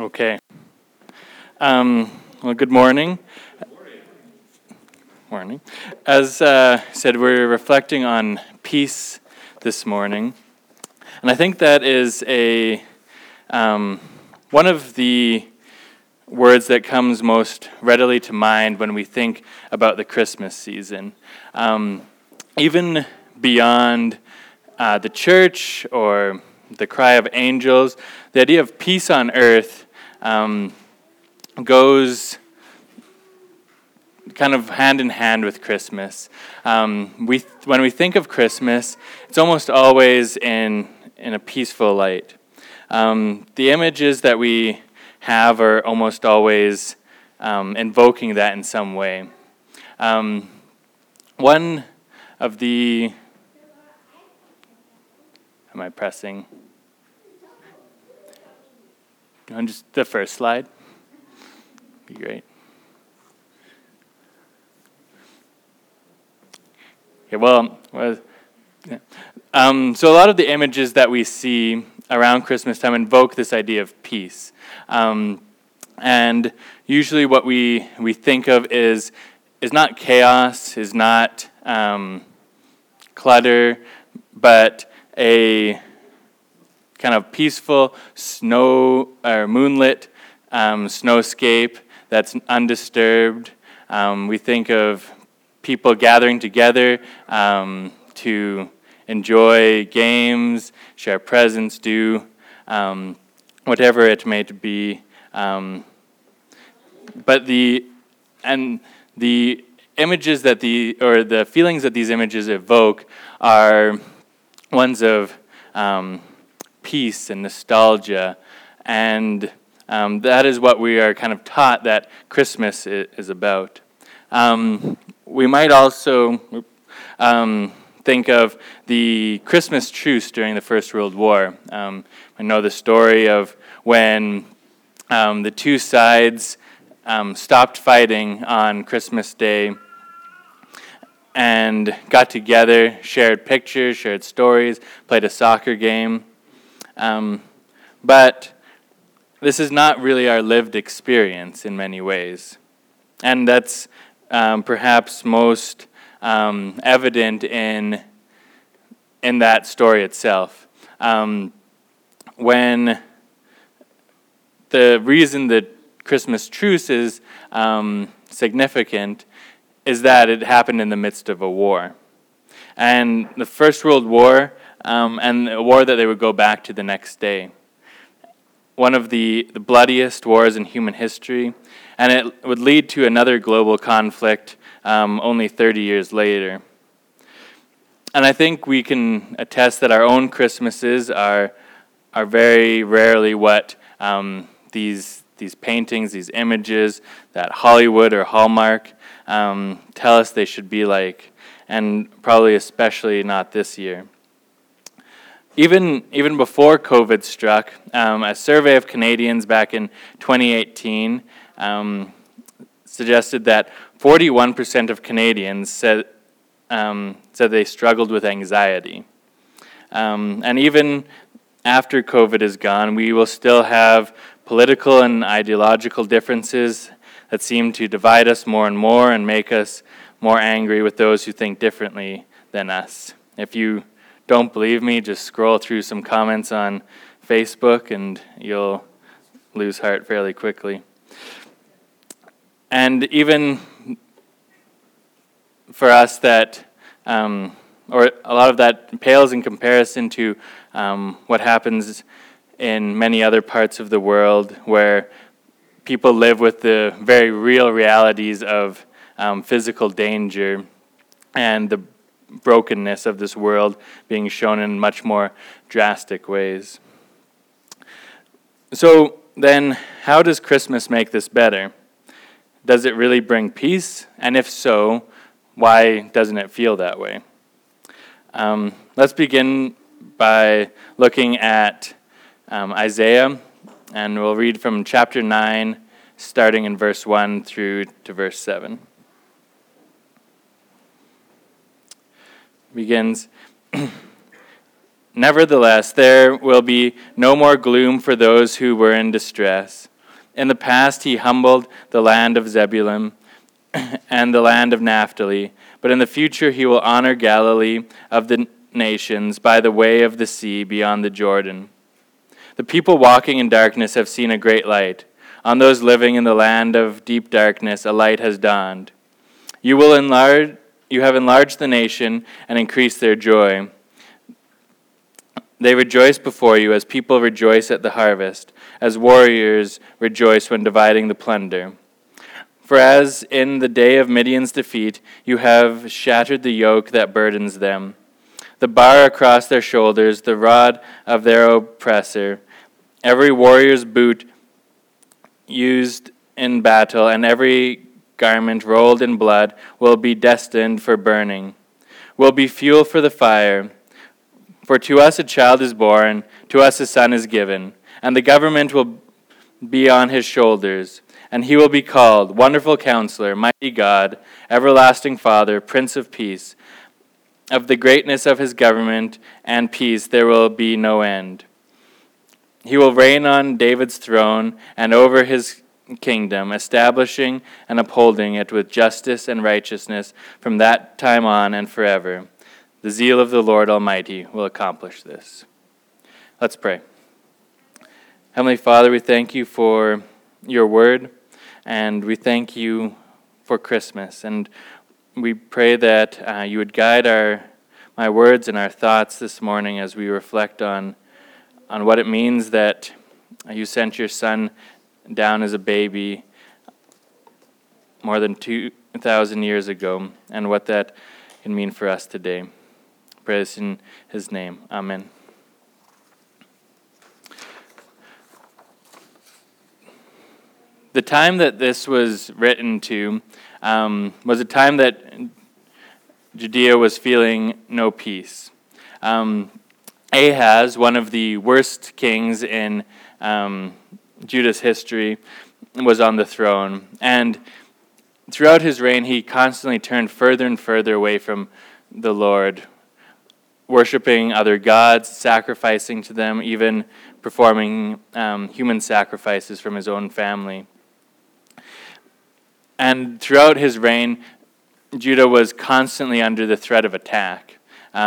Okay. Well, good morning. Morning. As said, we're reflecting on peace this morning, and I think that is one of the words that comes most readily to mind when we think about the Christmas season. Even beyond the church or the cry of angels, the idea of peace on earth goes kind of hand in hand with Christmas. When we think of Christmas, it's almost always in a peaceful light. The images that we have are almost always invoking that in some way. One of the... Am I pressing? On just the first slide? Be great. Okay, so a lot of the images that we see around Christmas time invoke this idea of peace. And usually what we think of is not chaos, is not clutter, but a kind of peaceful snow or moonlit snowscape that's undisturbed. We think of people gathering together to enjoy games, share presents, do whatever it may be. But the images that the feelings that these images evoke are ones of peace and nostalgia, and that is what we are kind of taught that Christmas is about. We might also think of the Christmas truce during the First World War. I know the story of when the two sides stopped fighting on Christmas Day and got together, shared pictures, shared stories, played a soccer game. But this is not really our lived experience in many ways. And that's perhaps most evident in that story itself. When the reason that Christmas truce is significant is that it happened in the midst of a war. And the First World War, and a war that they would go back to the next day. One of the bloodiest wars in human history, and it would lead to another global conflict only 30 years later. And I think we can attest that our own Christmases are very rarely what these paintings, these images that Hollywood or Hallmark tell us they should be like, and probably especially not this year. Even before COVID struck, a survey of Canadians back in 2018 suggested that 41% of Canadians said they struggled with anxiety. And even after COVID is gone, we will still have political and ideological differences that seem to divide us more and more and make us more angry with those who think differently than us. If you don't believe me, just scroll through some comments on Facebook and you'll lose heart fairly quickly. And even for us that, or a lot of that pales in comparison to what happens in many other parts of the world where people live with the very real realities of physical danger and the brokenness of this world being shown in much more drastic ways. So then, how does Christmas make this better? Does it really bring peace? And if so, why doesn't it feel that way? Let's begin by looking at Isaiah, and we'll read from chapter 9, starting in verse 1 through to verse 7. Begins, "Nevertheless, there will be no more gloom for those who were in distress. In the past he humbled the land of Zebulun and the land of Naphtali, but in the future he will honor Galilee of the nations by the way of the sea beyond the Jordan. The people walking in darkness have seen a great light. On those living in the land of deep darkness, a light has dawned. You have enlarged the nation and increased their joy. They rejoice before you as people rejoice at the harvest, as warriors rejoice when dividing the plunder. For as in the day of Midian's defeat, you have shattered the yoke that burdens them, the bar across their shoulders, the rod of their oppressor, every warrior's boot used in battle, and every garment rolled in blood will be destined for burning, will be fuel for the fire. For to us a child is born, to us a son is given, and the government will be on his shoulders, and he will be called Wonderful Counselor, Mighty God, Everlasting Father, Prince of Peace. Of the greatness of his government and peace there will be no end. He will reign on David's throne and over his kingdom, establishing and upholding it with justice and righteousness from that time on and forever. The zeal of the Lord Almighty will accomplish this. Let's pray. Heavenly Father, we thank you for your word, and we thank you for Christmas. And we pray that you would guide my words and our thoughts this morning as we reflect on what it means that you sent your Son down as a baby more than 2,000 years ago, and what that can mean for us today. Pray this in his name. Amen. The time that this was written to was a time that Judea was feeling no peace. Ahaz, one of the worst kings in Judah's history, was on the throne. And throughout his reign, he constantly turned further and further away from the Lord, worshiping other gods, sacrificing to them, even performing human sacrifices from his own family. And throughout his reign, Judah was constantly under the threat of attack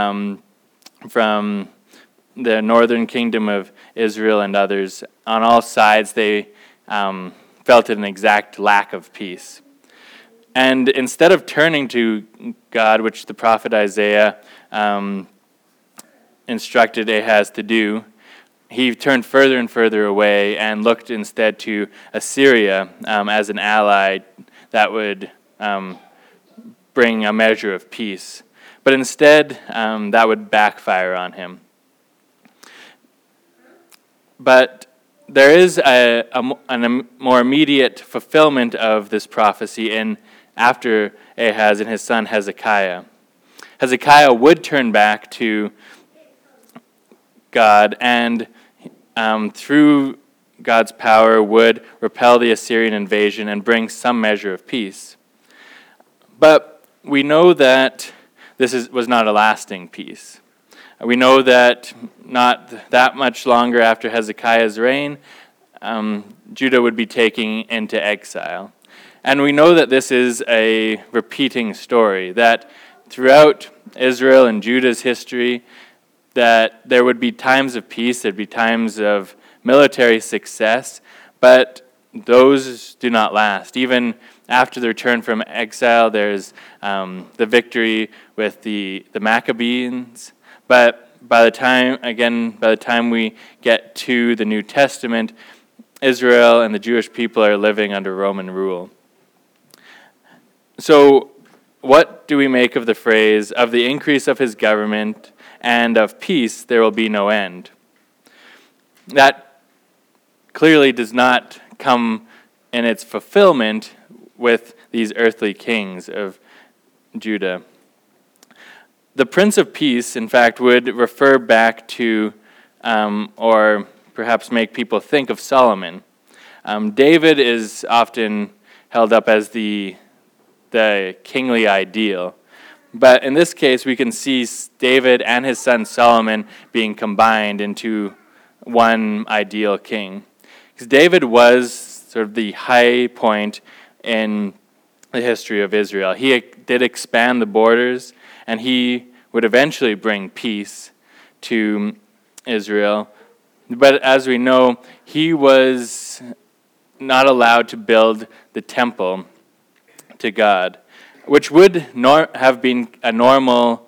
from the northern kingdom of Israel and others. On all sides, they felt an exact lack of peace. And instead of turning to God, which the prophet Isaiah instructed Ahaz to do, he turned further and further away and looked instead to Assyria as an ally that would bring a measure of peace. But instead, that would backfire on him. But there is a more immediate fulfillment of this prophecy after Ahaz and his son Hezekiah. Hezekiah would turn back to God, and through God's power would repel the Assyrian invasion and bring some measure of peace. But we know that this was not a lasting peace. We know that not that much longer after Hezekiah's reign, Judah would be taken into exile. And we know that this is a repeating story, that throughout Israel and Judah's history, that there would be times of peace, there'd be times of military success, but those do not last. Even after the return from exile, there's the victory with the Maccabees. But by the time we get to the New Testament, Israel and the Jewish people are living under Roman rule. So what do we make of the phrase, of the increase of his government and of peace there will be no end? That clearly does not come in its fulfillment with these earthly kings of Judah. The Prince of Peace, in fact, would refer back to, or perhaps make people think of Solomon. David is often held up as the kingly ideal. But in this case, we can see David and his son Solomon being combined into one ideal king. Because David was sort of the high point in the history of Israel. He did expand the borders, and he would eventually bring peace to Israel. But as we know, he was not allowed to build the temple to God, which would have been a normal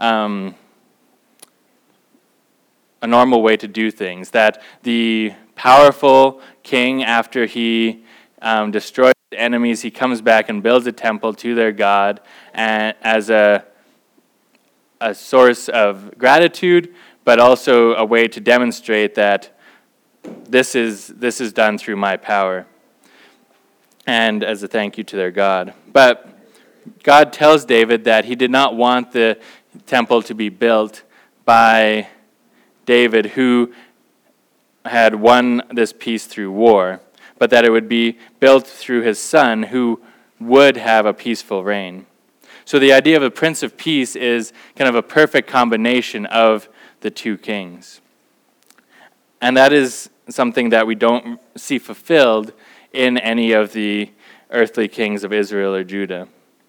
way to do things. That the powerful king, after he destroys enemies, he comes back and builds a temple to their God, and as a source of gratitude, but also a way to demonstrate that this is done through my power, and as a thank you to their God. But God tells David that he did not want the temple to be built by David, who had won this peace through war, but that it would be built through his son, who would have a peaceful reign. So the idea of a Prince of Peace is kind of a perfect combination of the two kings. And that is something that we don't see fulfilled in any of the earthly kings of Israel or Judah.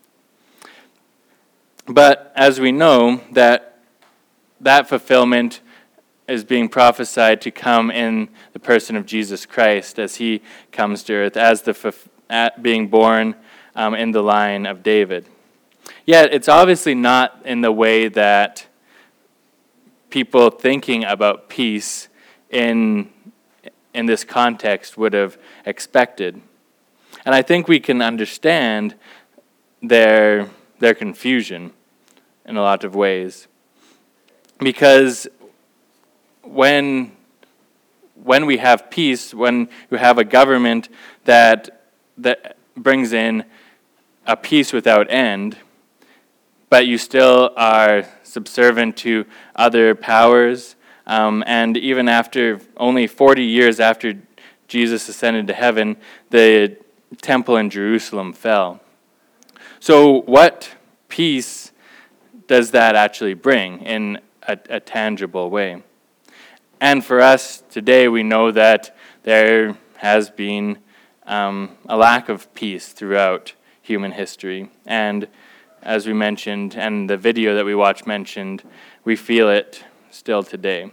But as we know, that fulfillment is being prophesied to come in the person of Jesus Christ as he comes to earth, as being born in the line of David. Yet it's obviously not in the way that people thinking about peace in this context would have expected. And I think we can understand their confusion in a lot of ways. Because when we have peace, when you have a government that brings in a peace without end, but you still are subservient to other powers, and even after only 40 years after Jesus ascended to heaven, the temple in Jerusalem fell. So what peace does that actually bring in a tangible way? And for us today, we know that there has been a lack of peace throughout human history. And as we mentioned, and the video that we watched mentioned, we feel it still today.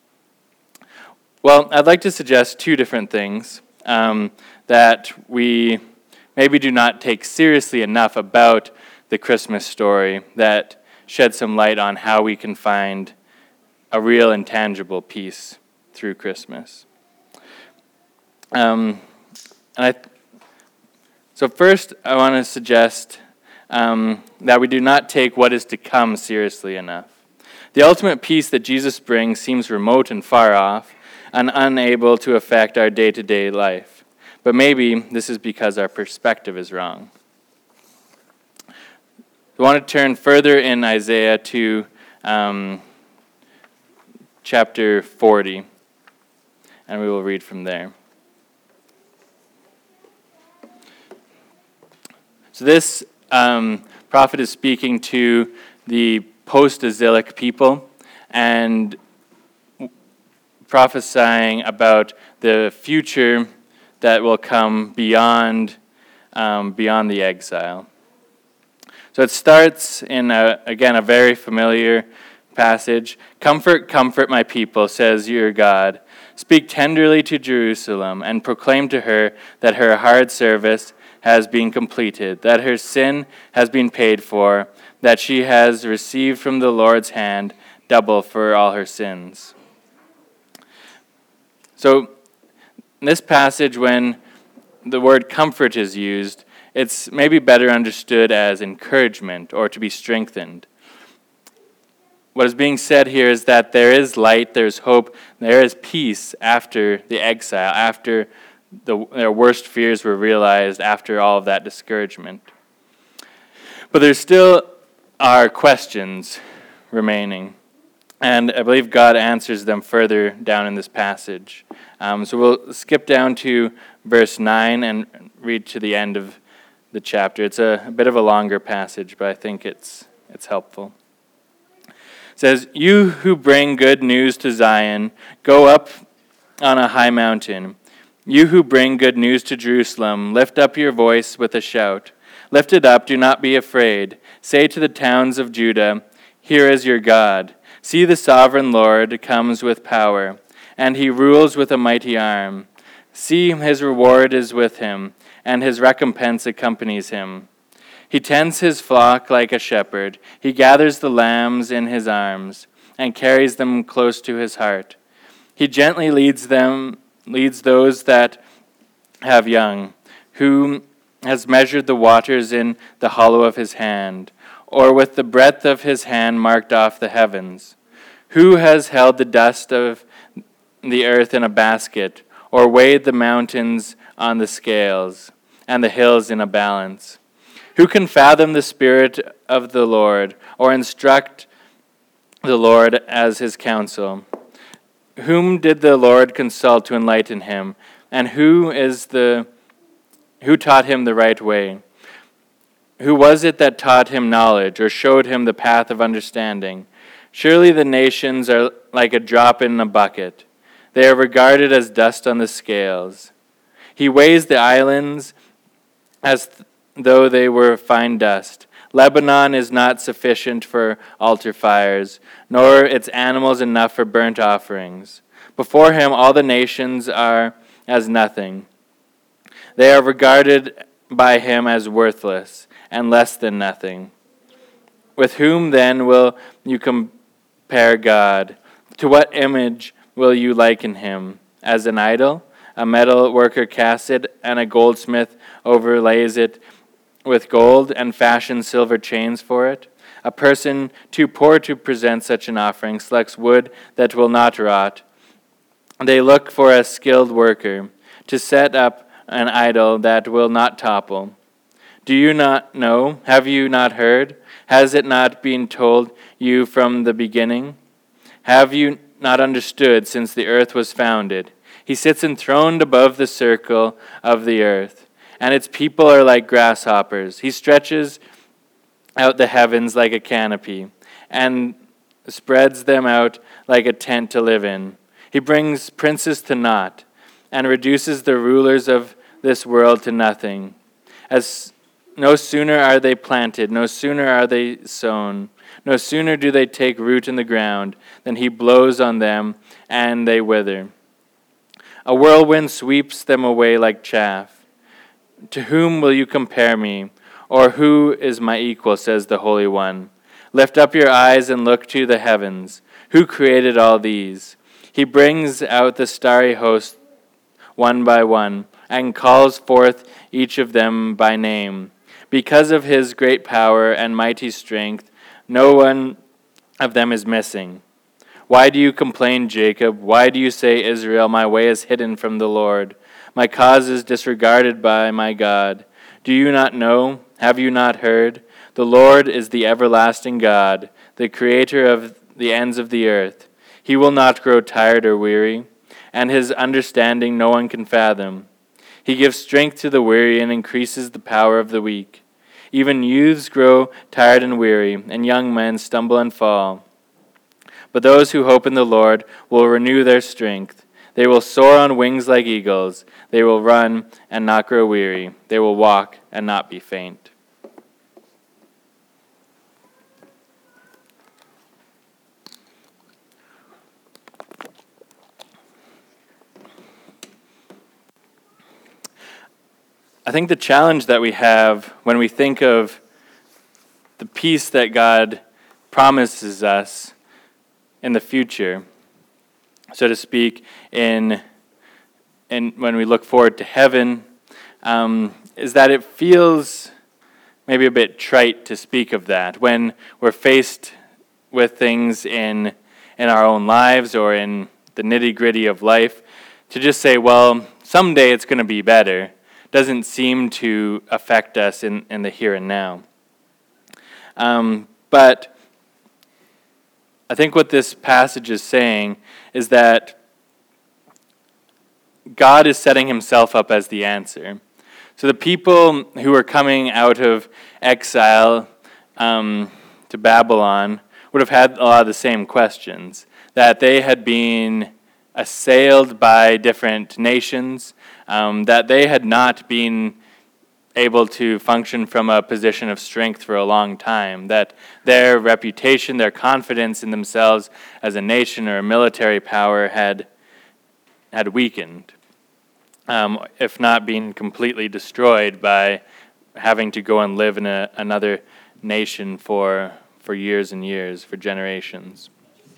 Well, I'd like to suggest two different things that we maybe do not take seriously enough about the Christmas story that shed some light on how we can find a real and tangible peace through Christmas. So first, I want to suggest that we do not take what is to come seriously enough. The ultimate peace that Jesus brings seems remote and far off and unable to affect our day-to-day life. But maybe this is because our perspective is wrong. We want to turn further in Isaiah to chapter 40, and we will read from there. So this prophet is speaking to the post-exilic people and prophesying about the future that will come beyond the exile. So it starts in, again, a very familiar passage. "Comfort, comfort my people, says your God. Speak tenderly to Jerusalem and proclaim to her that her hard service has been completed, that her sin has been paid for, that she has received from the Lord's hand double for all her sins." So in this passage, when the word comfort is used, it's maybe better understood as encouragement or to be strengthened. What is being said here is that there is light, there's hope, there is peace after the exile, after their worst fears were realized, after all of that discouragement. But there still are questions remaining, and I believe God answers them further down in this passage. So we'll skip down to verse 9 and read to the end of the chapter. It's a bit of a longer passage, but I think it's helpful. It says, "You who bring good news to Zion, go up on a high mountain. You who bring good news to Jerusalem, lift up your voice with a shout. Lift it up, do not be afraid. Say to the towns of Judah, here is your God. See, the sovereign Lord comes with power, and he rules with a mighty arm. See, his reward is with him, and his recompense accompanies him. He tends his flock like a shepherd. He gathers the lambs in his arms, and carries them close to his heart. He gently leads those that have young, who has measured the waters in the hollow of his hand, or with the breadth of his hand marked off the heavens. Who has held the dust of the earth in a basket, or weighed the mountains on the scales, and the hills in a balance? Who can fathom the spirit of the Lord, or instruct the Lord as his counsel? Whom did the Lord consult to enlighten him? And who taught him the right way? Who was it that taught him knowledge, or showed him the path of understanding? Surely the nations are like a drop in a bucket. They are regarded as dust on the scales. He weighs the islands as though they were fine dust. Lebanon is not sufficient for altar fires, nor its animals enough for burnt offerings. Before him all the nations are as nothing. They are regarded by him as worthless and less than nothing. With whom then will you compare God? To what image will you liken him? As an idol? A metal worker casts it, and a goldsmith overlays it with gold and fashions silver chains for it. A person too poor to present such an offering selects wood that will not rot. They look for a skilled worker to set up an idol that will not topple. Do you not know? Have you not heard? Has it not been told you from the beginning? Have you not understood since the earth was founded? He sits enthroned above the circle of the earth, and its people are like grasshoppers. He stretches out the heavens like a canopy, and spreads them out like a tent to live in. He brings princes to naught, and reduces the rulers of this world to nothing. As no sooner are they planted, no sooner are they sown, no sooner do they take root in the ground, than he blows on them, and they wither. A whirlwind sweeps them away like chaff. To whom will you compare me? Or who is my equal, says the Holy One. Lift up your eyes and look to the heavens. Who created all these? He brings out the starry host one by one, and calls forth each of them by name. Because of his great power and mighty strength, no one of them is missing. Why do you complain, Jacob? Why do you say, Israel, my way is hidden from the Lord? My cause is disregarded by my God. Do you not know? Have you not heard? The Lord is the everlasting God, the creator of the ends of the earth. He will not grow tired or weary, and his understanding no one can fathom. He gives strength to the weary and increases the power of the weak. Even youths grow tired and weary, and young men stumble and fall. But those who hope in the Lord will renew their strength. They will soar on wings like eagles. They will run and not grow weary. They will walk and not be faint. I think the challenge that we have when we think of the peace that God promises us in the future, so to speak, in when we look forward to heaven, is that it feels maybe a bit trite to speak of that when we're faced with things in our own lives or in the nitty-gritty of life, to just say, well, someday it's going to be better, doesn't seem to affect us in the here and now. But I think what this passage is saying is that God is setting himself up as the answer. So the people who are coming out of exile to Babylon would have had a lot of the same questions, that they had been assailed by different nations, that they had not been able to function from a position of strength for a long time, that their reputation, their confidence in themselves as a nation or a military power had weakened, if not been completely destroyed by having to go and live in another nation for years and years, for generations.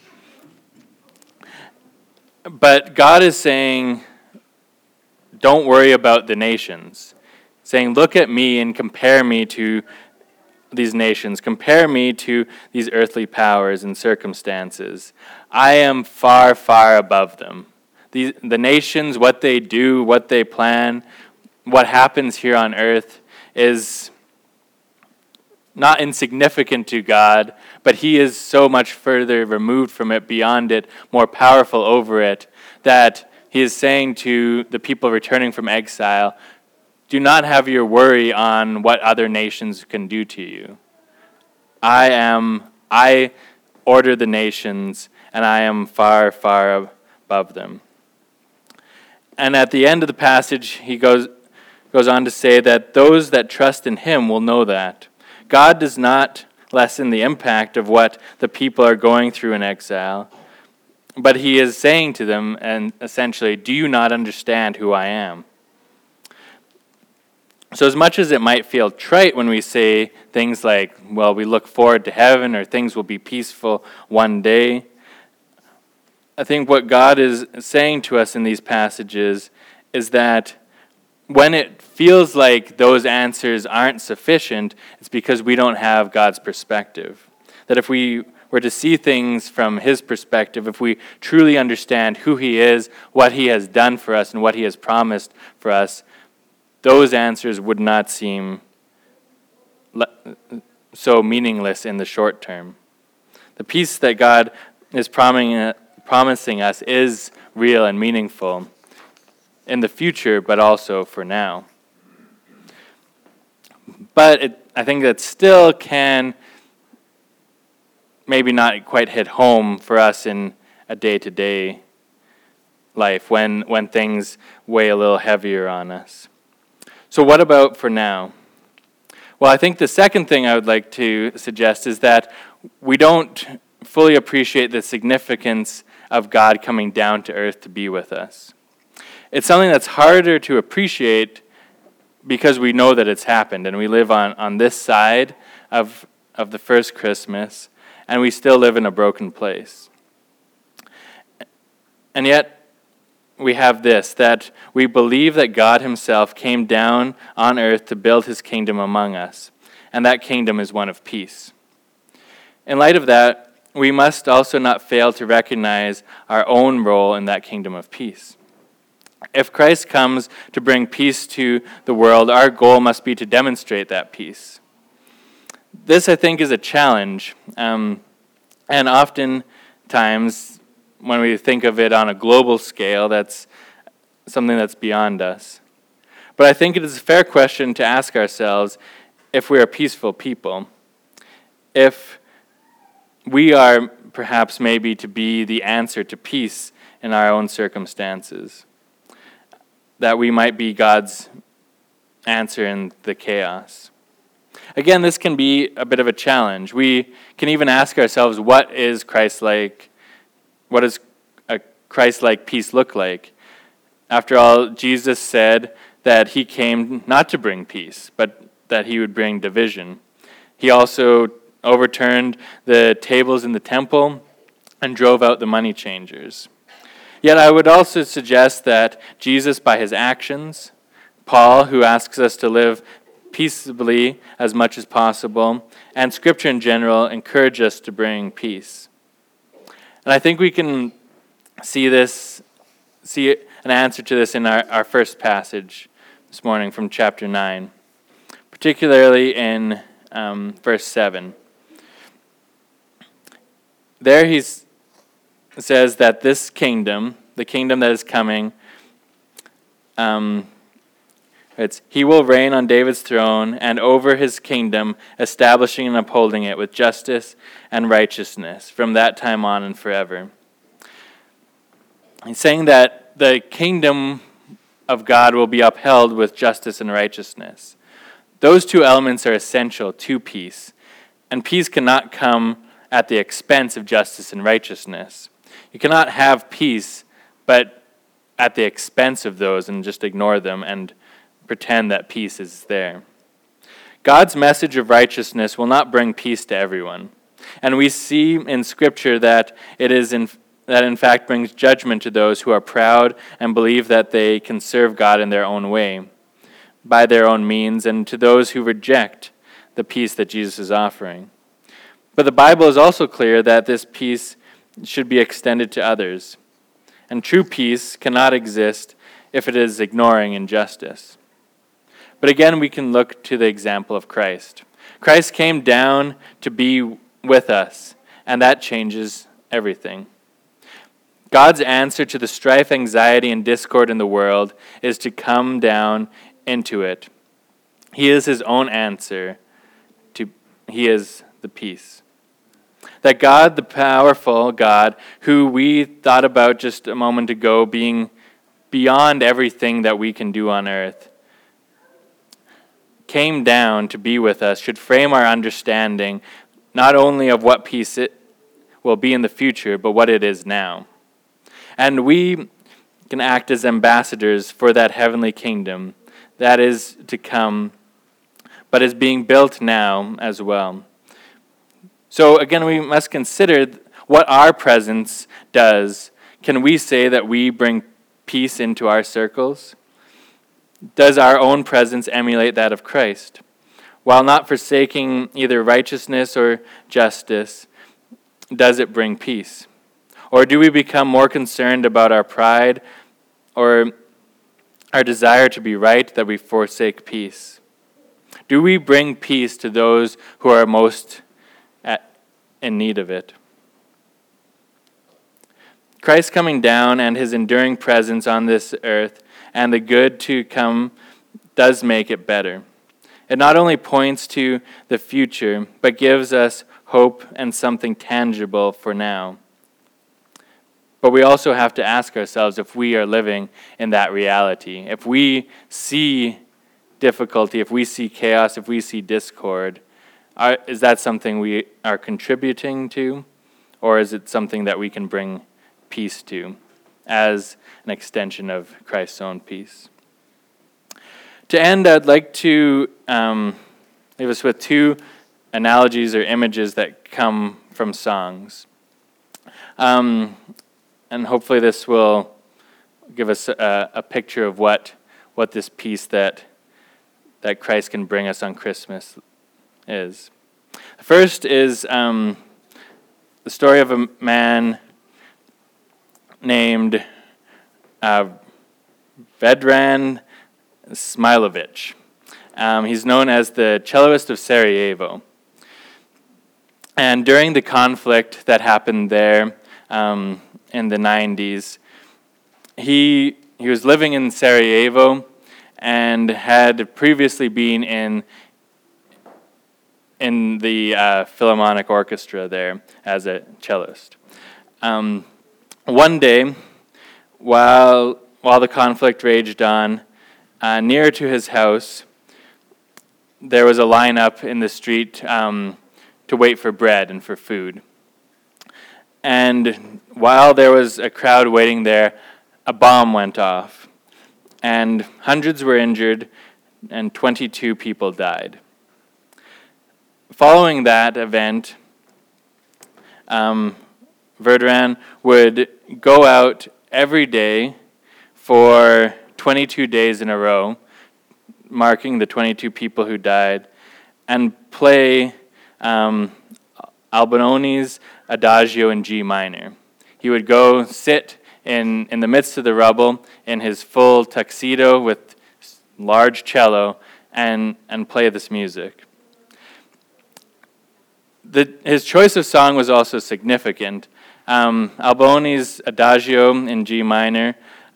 But God is saying, don't worry about the nations. Saying, look at me and compare me to these nations. Compare me to these earthly powers and circumstances. I am far, far above them. The nations, what they do, what they plan, what happens here on earth is not insignificant to God, but He is so much further removed from it, beyond it, more powerful over it, that He is saying to the people returning from exile, do not have your worry on what other nations can do to you. I order the nations, and I am far, far above them. And at the end of the passage, he goes on to say that those that trust in Him will know that. God does not lessen the impact of what the people are going through in exile, but He is saying to them, and essentially, do you not understand who I am? So as much as it might feel trite when we say things like, well, we look forward to heaven, or things will be peaceful one day, I think what God is saying to us in these passages is that when it feels like those answers aren't sufficient, it's because we don't have God's perspective. That if we were to see things from His perspective, if we truly understand who He is, what He has done for us, and what He has promised for us, those answers would not seem so meaningless in the short term. The peace that God is promising us is real and meaningful in the future, but also for now. But I think that still can maybe not quite hit home for us in a day-to-day life when things weigh a little heavier on us. So what about for now? Well, I think the second thing I would like to suggest is that we don't fully appreciate the significance of God coming down to earth to be with us. It's something that's harder to appreciate because we know that it's happened, and we live on this side of the first Christmas, and we still live in a broken place. And yet, we have this, that we believe that God Himself came down on earth to build His kingdom among us, and that kingdom is one of peace. In light of that, we must also not fail to recognize our own role in that kingdom of peace. If Christ comes to bring peace to the world, our goal must be to demonstrate that peace. This, I think, is a challenge, and oftentimes, when we think of it on a global scale, that's something that's beyond us. But I think it is a fair question to ask ourselves if we are peaceful people, if we are perhaps maybe to be the answer to peace in our own circumstances, that we might be God's answer in the chaos. Again, this can be a bit of a challenge. We can even ask ourselves, what is Christ-like? What does a Christ-like peace look like? After all, Jesus said that He came not to bring peace, but that He would bring division. He also overturned the tables in the temple and drove out the money changers. Yet I would also suggest that Jesus, by His actions, Paul, who asks us to live peaceably as much as possible, and Scripture in general encourage us to bring peace. And I think we can see an answer to this in our first passage this morning from chapter 9, particularly in verse 7. There he says that this kingdom, the kingdom that is coming, He will reign on David's throne and over His kingdom, establishing and upholding it with justice and righteousness from that time on and forever. He's saying that the kingdom of God will be upheld with justice and righteousness. Those two elements are essential to peace, and peace cannot come at the expense of justice and righteousness. You cannot have peace, but at the expense of those and just ignore them and pretend that peace is there. God's message of righteousness will not bring peace to everyone. And we see in Scripture that it is in fact brings judgment to those who are proud and believe that they can serve God in their own way, by their own means, and to those who reject the peace that Jesus is offering. But the Bible is also clear that this peace should be extended to others. And true peace cannot exist if it is ignoring injustice. But again, we can look to the example of Christ. Christ came down to be with us, and that changes everything. God's answer to the strife, anxiety, and discord in the world is to come down into it. He is his own answer. He is the peace. That God, the powerful God, who we thought about just a moment ago being beyond everything that we can do on earth, came down to be with us, should frame our understanding not only of what peace it will be in the future, but what it is now. And we can act as ambassadors for that heavenly kingdom that is to come, but is being built now as well. So again, we must consider what our presence does. Can we say that we bring peace into our circles? Does our own presence emulate that of Christ? While not forsaking either righteousness or justice, does it bring peace? Or do we become more concerned about our pride or our desire to be right that we forsake peace? Do we bring peace to those who are most in need of it? Christ coming down and his enduring presence on this earth and the good to come does make it better. It not only points to the future, but gives us hope and something tangible for now. But we also have to ask ourselves if we are living in that reality. If we see difficulty, if we see chaos, if we see discord, is that something we are contributing to, or is it something that we can bring peace to as an extension of Christ's own peace? To end, I'd like to leave us with two analogies or images that come from songs. And hopefully this will give us a picture of what this peace that Christ can bring us on Christmas is. The first is the story of a man named Vedran Smilovich. He's known as the celloist of Sarajevo. And during the conflict that happened there in the 90s, he was living in Sarajevo and had previously been in the Philharmonic Orchestra there as a cellist. One day, while the conflict raged on, near to his house, there was a lineup in the street to wait for bread and for food. And while there was a crowd waiting there, a bomb went off, and hundreds were injured, and 22 people died. Following that event, Vedran would go out every day for 22 days in a row, marking the 22 people who died, and play Albanone's Adagio in G minor. He would go sit in the midst of the rubble in his full tuxedo with large cello and play this music. His choice of song was also significant. Albanone's Adagio in G minor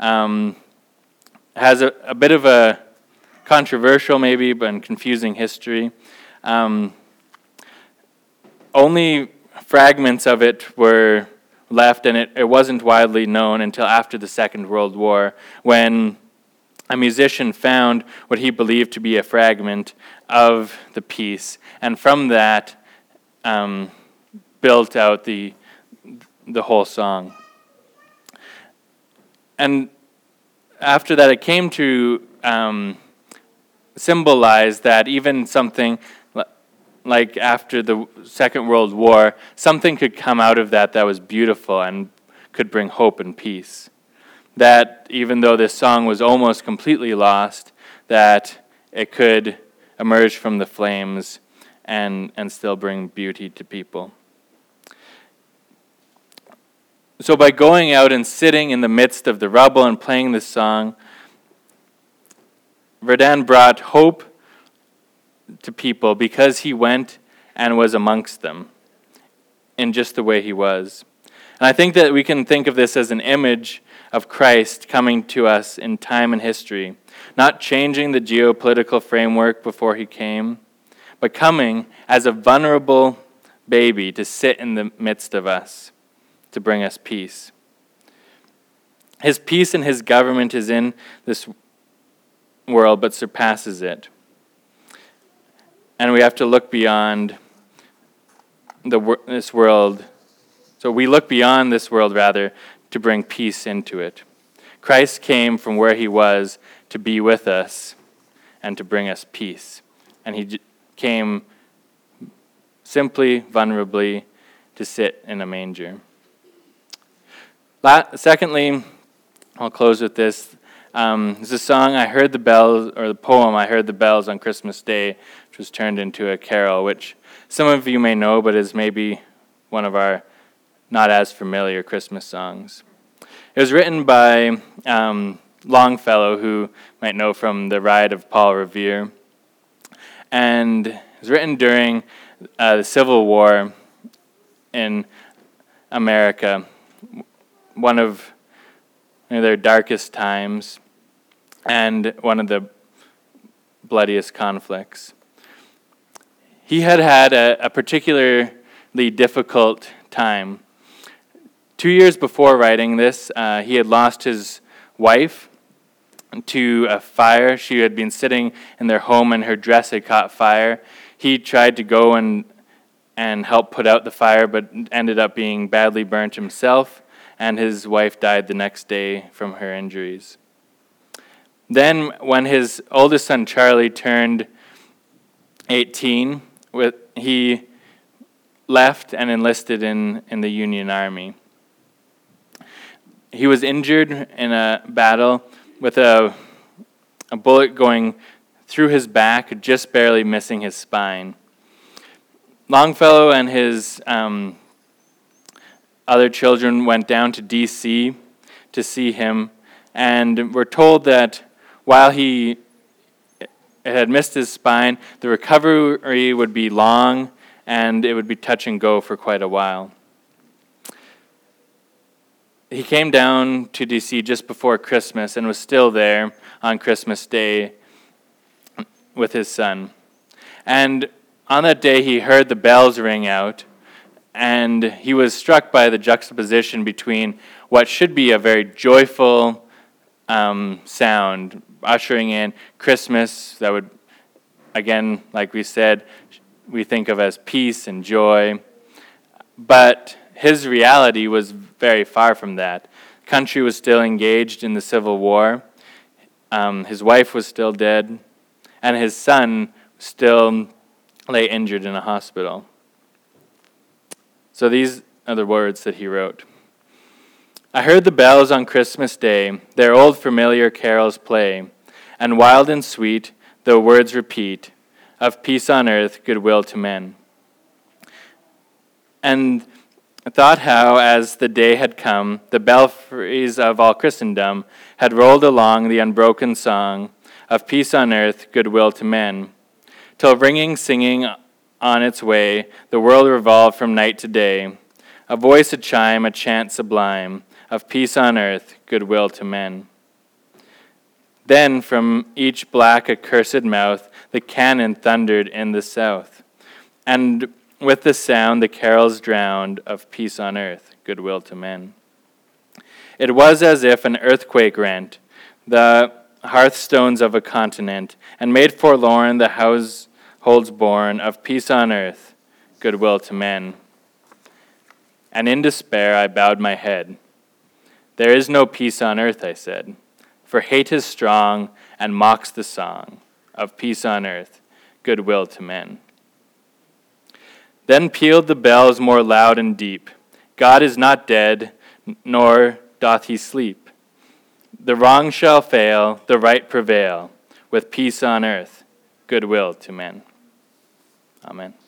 has a bit of a controversial maybe but confusing history. Only fragments of it were left, and it wasn't widely known until after the Second World War, when a musician found what he believed to be a fragment of the piece, and from that built out the whole song. And after that, it came to symbolize that even something like after the Second World War, something could come out of that was beautiful and could bring hope and peace. That even though this song was almost completely lost, that it could emerge from the flames and still bring beauty to people. So by going out and sitting in the midst of the rubble and playing this song, Verdun brought hope to people because he went and was amongst them in just the way he was. And I think that we can think of this as an image of Christ coming to us in time and history, not changing the geopolitical framework before he came, but coming as a vulnerable baby to sit in the midst of us, to bring us peace. His peace and his government is in this world, but surpasses it. And we have to look beyond this world. So we look beyond this world, rather, to bring peace into it. Christ came from where he was to be with us and to bring us peace. And he came simply, vulnerably, to sit in a manger. Secondly, I'll close with this. It's a song, I Heard the Bells, or the poem, I Heard the Bells on Christmas Day, which was turned into a carol, which some of you may know, but is maybe one of our not as familiar Christmas songs. It was written by Longfellow, who you might know from The Ride of Paul Revere, and it was written during the Civil War in America, one of their darkest times, and one of the bloodiest conflicts. He had a particularly difficult time. 2 years before writing this, he had lost his wife to a fire. She had been sitting in their home and her dress had caught fire. He tried to go and help put out the fire, but ended up being badly burnt himself, and his wife died the next day from her injuries. Then, when his oldest son Charlie turned 18, he left and enlisted in the Union Army. He was injured in a battle with a bullet going through his back, just barely missing his spine. Longfellow and his other children went down to D.C. to see him, and were told that while he had missed his spine, the recovery would be long, and it would be touch and go for quite a while. He came down to D.C. just before Christmas and was still there on Christmas Day with his son. And on that day, he heard the bells ring out, and he was struck by the juxtaposition between what should be a very joyful sound, ushering in Christmas, that would, again, like we said, we think of as peace and joy. But his reality was very far from that. The country was still engaged in the Civil War. His wife was still dead, and his son still lay injured in a hospital. So these are the words that he wrote. I heard the bells on Christmas Day, their old familiar carols play, and wild and sweet, though words repeat, of peace on earth, goodwill to men. And I thought how, as the day had come, the belfries of all Christendom had rolled along the unbroken song of peace on earth, goodwill to men, till ringing, singing on its way, the world revolved from night to day, a voice, a chime, a chant sublime, of peace on earth, goodwill to men. Then from each black accursed mouth the cannon thundered in the south, and with the sound the carols drowned of peace on earth, goodwill to men. It was as if an earthquake rent the hearthstones of a continent, and made forlorn the households born of peace on earth, goodwill to men. And in despair I bowed my head. There is no peace on earth, I said, for hate is strong and mocks the song of peace on earth, goodwill to men. Then pealed the bells more loud and deep. God is not dead, nor doth he sleep. The wrong shall fail, the right prevail, with peace on earth, goodwill to men. Amen.